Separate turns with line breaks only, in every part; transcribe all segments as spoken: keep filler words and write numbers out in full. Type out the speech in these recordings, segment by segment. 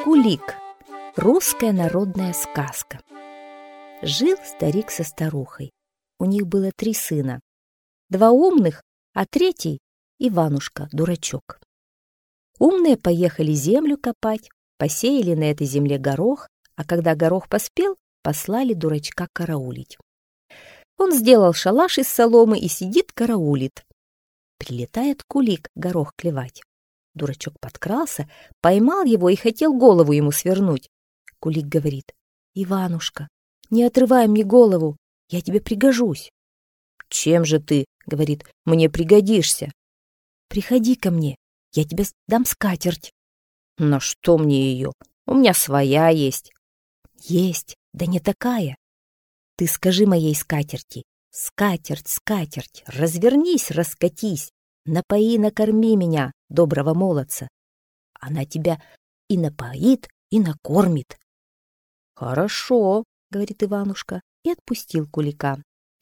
Кулик. Русская народная сказка. Жил старик со старухой. У них было три сына. Два умных, а третий — Иванушка, дурачок. Умные поехали землю копать, посеяли на этой земле горох, а когда горох поспел, послали дурачка караулить. Он сделал шалаш из соломы и сидит караулит. Прилетает Кулик горох клевать. Дурачок подкрался, поймал его и хотел голову ему свернуть. Кулик говорит: «Иванушка, не отрывай мне голову, я тебе пригожусь». «Чем же ты, — говорит, — мне пригодишься?» «Приходи ко мне, я тебе дам скатерть». «На что мне ее? У меня своя есть». «Есть, да не такая. Ты скажи моей скатерти: скатерть, скатерть, развернись, раскатись, напои, накорми меня, доброго молодца». Она тебя и напоит, и накормит. «Хорошо, — говорит Иванушка, и отпустил Кулика.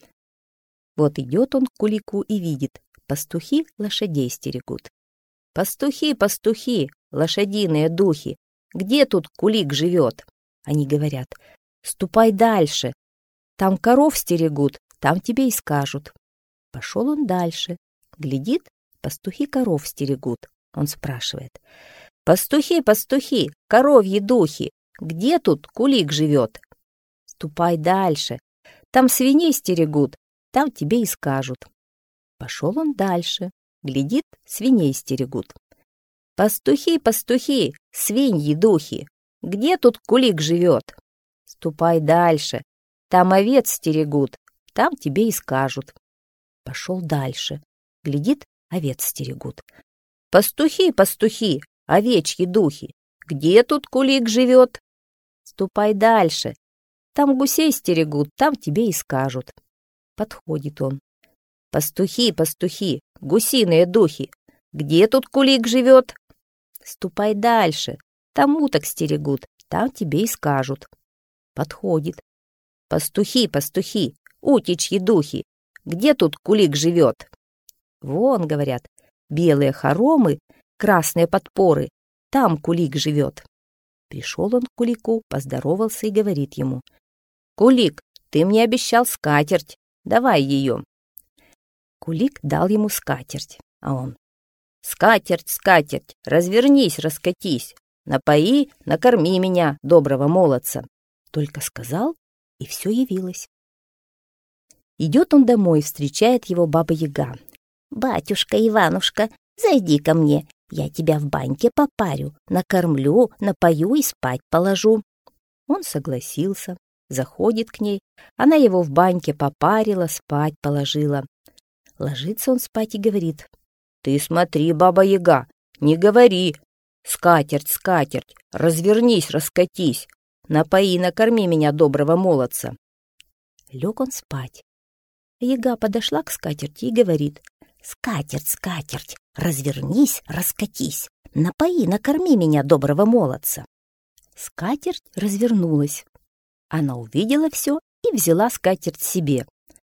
Вот идет он к Кулику и видит: пастухи лошадей стерегут. «Пастухи, пастухи, лошадиные духи, где тут Кулик живет?» Они говорят: «Ступай дальше, там коров стерегут, там тебе и скажут». Пошел он дальше, глядит, пастухи коров стерегут. Он спрашивает: «Пастухи, пастухи, коровьи духи, где тут Кулик живет?» «Ступай дальше, там свиней стерегут, там тебе и скажут». Пошел он дальше, глядит, свиней стерегут. «Пастухи, пастухи, свиньи духи, где тут Кулик живет?» «Ступай дальше, там овец стерегут, там тебе и скажут». Пошел дальше, глядит, овец стерегут. «Пастухи, пастухи, овечьи духи, где тут Кулик живет?» «Ступай дальше, там гусей стерегут, там тебе и скажут». Подходит он. «Пастухи, пастухи, гусиные духи, где тут Кулик живет?» «Ступай дальше, там уток стерегут, там тебе и скажут». Подходит. «Пастухи, пастухи, утичьи духи, где тут Кулик живет?» «Вон, — говорят, — белые хоромы, красные подпоры, там Кулик живет». Пришел он к Кулику, поздоровался и говорит ему: «Кулик, ты мне обещал скатерть, давай ее». Кулик дал ему скатерть, а он: «Скатерть, скатерть, развернись, раскатись, напои, накорми меня, доброго молодца». Только сказал, и все явилось. Идет он домой, встречает его баба-яга. «Батюшка Иванушка, зайди ко мне, я тебя в баньке попарю, накормлю, напою и спать положу». Он согласился, заходит к ней, она его в баньке попарила, спать положила. Ложится он спать и говорит: «Ты смотри, баба-яга, не говори: скатерть, скатерть, развернись, раскатись, напои, накорми меня, доброго молодца». Лег он спать. Яга подошла к скатерти и говорит: «Скатерть, скатерть, развернись, раскатись, напои, накорми меня, доброго молодца». Скатерть развернулась. Она увидела все и взяла скатерть себе.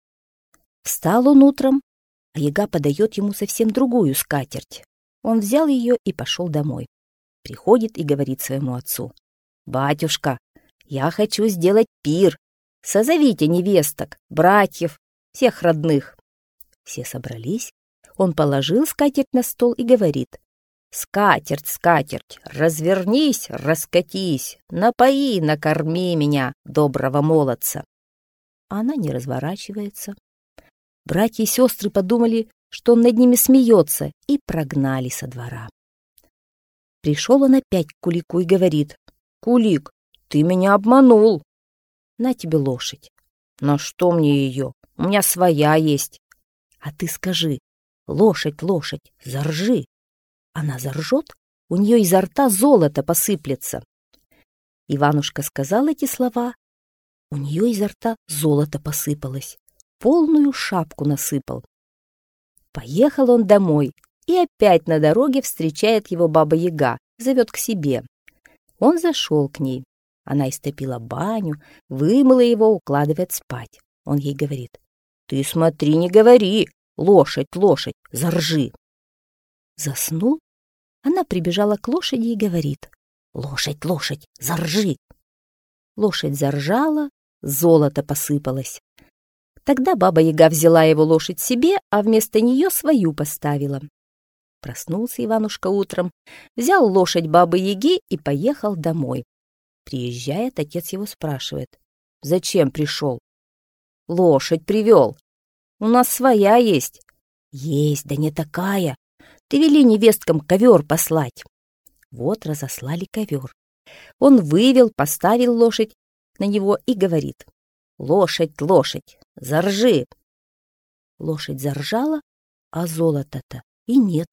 Встал он утром, а яга подает ему совсем другую скатерть. Он взял ее и пошел домой. Приходит и говорит своему отцу: «Батюшка, я хочу сделать пир. Созовите невесток, братьев, всех родных». Все собрались. Он положил скатерть на стол и говорит: «Скатерть, скатерть, развернись, раскатись, напои, накорми меня, доброго молодца». Она не разворачивается. Братья и сестры подумали, что он над ними смеется, и прогнали со двора. Пришел он опять к Кулику и говорит: «Кулик, ты меня обманул». «На тебе лошадь». «На что мне ее? У меня своя есть». «А ты скажи: лошадь, лошадь, заржи». Она заржет, у нее изо рта золото посыплется. Иванушка сказал эти слова, у нее изо рта золото посыпалось, полную шапку насыпал. Поехал он домой, и опять на дороге встречает его баба-яга, зовет к себе. Он зашел к ней. Она истопила баню, вымыла его, укладывает спать. Он ей говорит: «Ты смотри, не говори: лошадь, лошадь, заржи». Заснул. Она прибежала к лошади и говорит: «Лошадь, лошадь, заржи!» Лошадь заржала, золото посыпалось. Тогда Баба-Яга взяла его лошадь себе, а вместо нее свою поставила. Проснулся Иванушка утром, взял лошадь Бабы-Яги и поехал домой. Приезжает, отец его спрашивает: «Зачем пришел?» «Лошадь привел. У нас своя есть». «Есть, да не такая. Ты вели невесткам ковер послать». Вот разослали ковер. Он вывел, поставил лошадь на него и говорит: «Лошадь, лошадь, заржи!» Лошадь заржала, а золота-то и нет.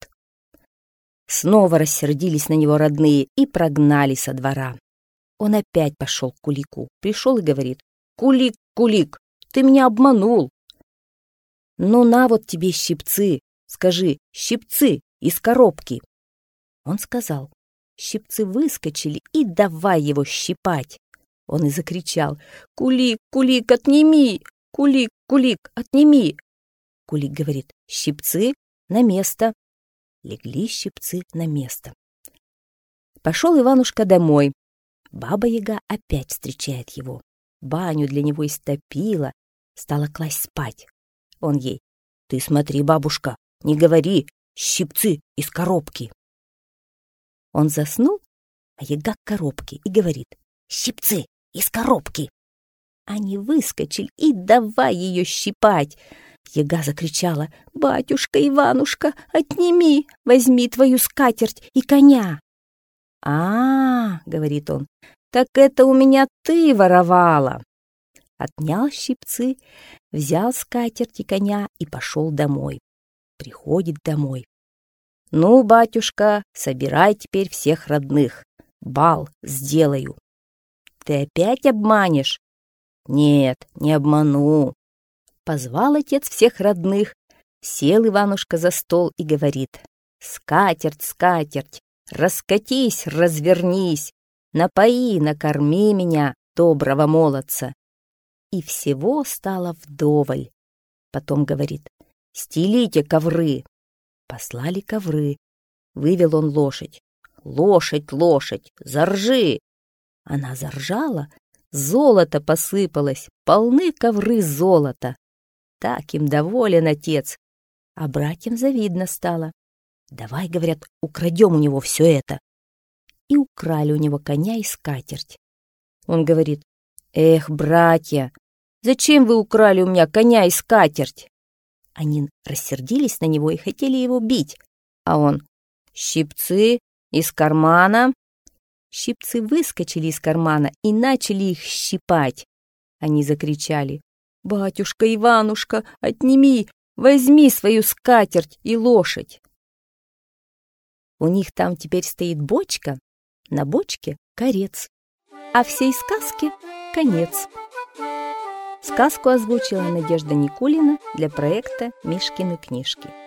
Снова рассердились на него родные и прогнали со двора. Он опять пошел к Кулику, пришел и говорит: «Кулик, Кулик, ты меня обманул». «Ну на вот тебе щипцы, скажи, щипцы из коробки». Он сказал. Щипцы выскочили и давай его щипать. Он и закричал: «Кулик, Кулик, отними! Кулик, Кулик, отними!» Кулик говорит: «Щипцы на место». Легли щипцы на место. Пошел Иванушка домой. Баба-Яга опять встречает его. Баню для него истопила, стала класть спать. Он ей: «Ты смотри, бабушка, не говори, щипцы из коробки». Он заснул, а Яга к коробке и говорит: «Щипцы из коробки». Они выскочили и давай ее щипать. Яга закричала: «Батюшка Иванушка, отними, возьми твою скатерть и коня». «А, — говорит он, — так это у меня ты воровала». Отнял щипцы, взял скатерть и коня и пошел домой. Приходит домой. «Ну, батюшка, собирай теперь всех родных, бал сделаю». «Ты опять обманешь?» «Нет, не обману». Позвал отец всех родных, сел Иванушка за стол и говорит: «Скатерть, скатерть, раскатись, развернись, напои, накорми меня, доброго молодца». И всего стало вдоволь. Потом говорит: «Стелите ковры». Послали ковры. Вывел он лошадь. «Лошадь, лошадь, заржи!» Она заржала, золото посыпалось, полны ковры золота. Так им доволен отец, а братьям завидно стало. «Давай, — говорят, — украдем у него все это». И украли у него коня и скатерть. Он говорит: «Эх, братья, зачем вы украли у меня коня и скатерть?» Они рассердились на него и хотели его бить, а он: «Щипцы из кармана». Щипцы выскочили из кармана и начали их щипать. Они закричали: «Батюшка Иванушка, отними, возьми свою скатерть и лошадь». У них там теперь стоит бочка, на бочке корец, а всей сказке конец. Сказку озвучила Надежда Никулина для проекта «Мишкины книжки».